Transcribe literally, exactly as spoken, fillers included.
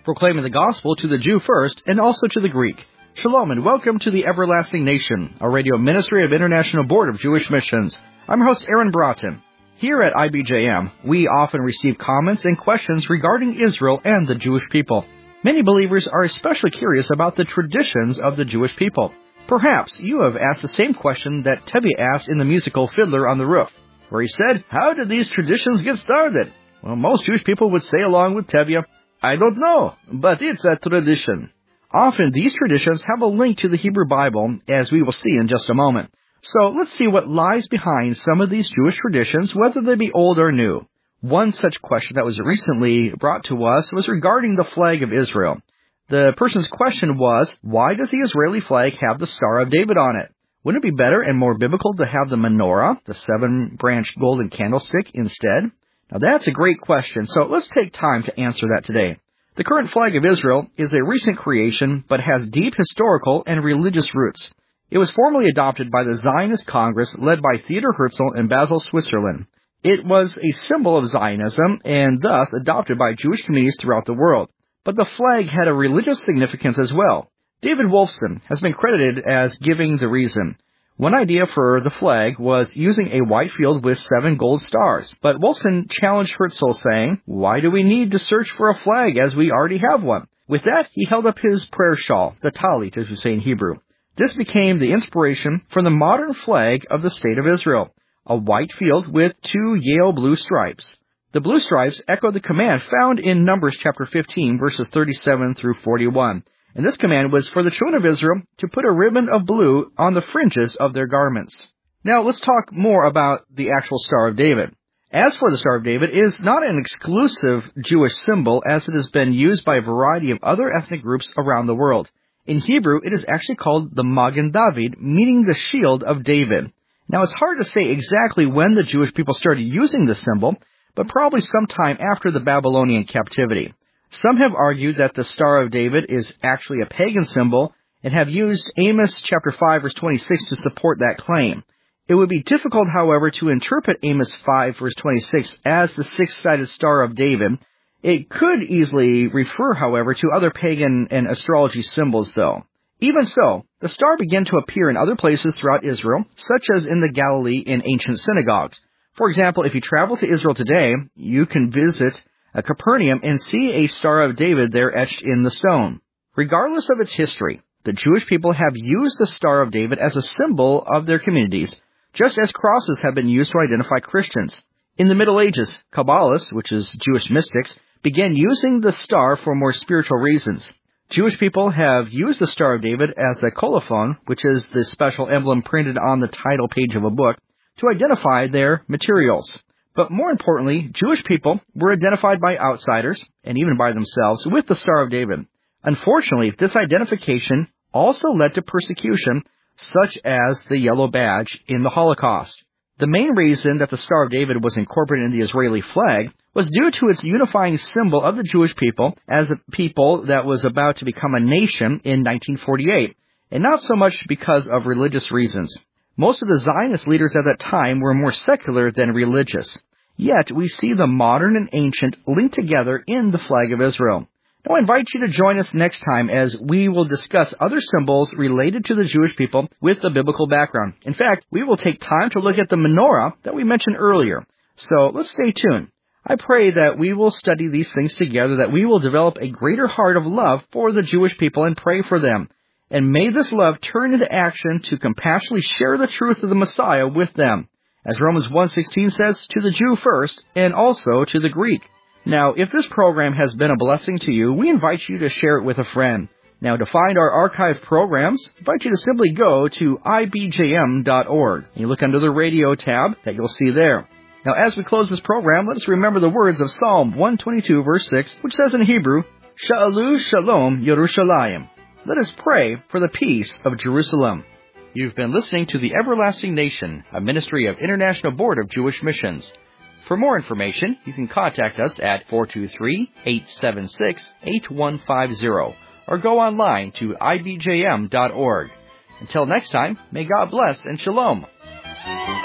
proclaiming the gospel to the Jew first and also to the Greek. Shalom and welcome to the Everlasting Nation, a radio ministry of International Board of Jewish Missions. I'm your host Aaron Broughton. Here at I B J M, we often receive comments and questions regarding Israel and the Jewish people. Many believers are especially curious about the traditions of the Jewish people. Perhaps you have asked the same question that Tevye asked in the musical Fiddler on the Roof, where he said, "How did these traditions get started?" Well, most Jewish people would say along with Tevye, "I don't know, but it's a tradition." Often, these traditions have a link to the Hebrew Bible, as we will see in just a moment. So, let's see what lies behind some of these Jewish traditions, whether they be old or new. One such question that was recently brought to us was regarding the flag of Israel. The person's question was, why does the Israeli flag have the Star of David on it? Wouldn't it be better and more biblical to have the menorah, the seven-branched golden candlestick, instead? Now, that's a great question, so let's take time to answer that today. The current flag of Israel is a recent creation, but has deep historical and religious roots. It was formally adopted by the Zionist Congress led by Theodor Herzl in Basel, Switzerland. It was a symbol of Zionism and thus adopted by Jewish communities throughout the world. But the flag had a religious significance as well. David Wolfson has been credited as giving the reason. One idea for the flag was using a white field with seven gold stars. But Wolfson challenged Herzl, saying, "Why do we need to search for a flag as we already have one?" With that, he held up his prayer shawl, the talit, as we say in Hebrew. This became the inspiration for the modern flag of the State of Israel, a white field with two Yale blue stripes. The blue stripes echo the command found in Numbers chapter fifteen, verses thirty-seven through forty-one. And this command was for the children of Israel to put a ribbon of blue on the fringes of their garments. Now, let's talk more about the actual Star of David. As for the Star of David, it is not an exclusive Jewish symbol, as it has been used by a variety of other ethnic groups around the world. In Hebrew, it is actually called the Magen David, meaning the shield of David. Now, it's hard to say exactly when the Jewish people started using this symbol, but probably sometime after the Babylonian captivity. Some have argued that the Star of David is actually a pagan symbol and have used Amos chapter five verse twenty-six to support that claim. It would be difficult, however, to interpret Amos five verse twenty-six as the six-sided Star of David. It could easily refer, however, to other pagan and astrology symbols, though. Even so, the star began to appear in other places throughout Israel, such as in the Galilee in ancient synagogues. For example, if you travel to Israel today, you can visit a Capernaum and see a Star of David there etched in the stone. Regardless of its history, the Jewish people have used the Star of David as a symbol of their communities, just as crosses have been used to identify Christians. In the Middle Ages, Kabbalists, which is Jewish mystics, began using the star for more spiritual reasons. Jewish people have used the Star of David as a colophon, which is the special emblem printed on the title page of a book, to identify their materials. But more importantly, Jewish people were identified by outsiders, and even by themselves, with the Star of David. Unfortunately, this identification also led to persecution, such as the yellow badge in the Holocaust. The main reason that the Star of David was incorporated in the Israeli flag was due to its unifying symbol of the Jewish people as a people that was about to become a nation in nineteen forty-eight, and not so much because of religious reasons. Most of the Zionist leaders at that time were more secular than religious. Yet, we see the modern and ancient linked together in the flag of Israel. Now, I invite you to join us next time as we will discuss other symbols related to the Jewish people with a biblical background. In fact, we will take time to look at the menorah that we mentioned earlier. So, let's stay tuned. I pray that we will study these things together, that we will develop a greater heart of love for the Jewish people and pray for them. And may this love turn into action to compassionately share the truth of the Messiah with them. As Romans one sixteen says, to the Jew first, and also to the Greek. Now, if this program has been a blessing to you, we invite you to share it with a friend. Now, to find our archived programs, I invite you to simply go to I B J M dot org. And you look under the radio tab that you'll see there. Now, as we close this program, let us remember the words of Psalm one twenty-two, verse six, which says in Hebrew, Sha'alu Shalom Yerushalayim. Let us pray for the peace of Jerusalem. You've been listening to The Everlasting Nation, a ministry of International Board of Jewish Missions. For more information, you can contact us at four two three, eight seven six, eight one five zero or go online to I B J M dot org. Until next time, may God bless and shalom.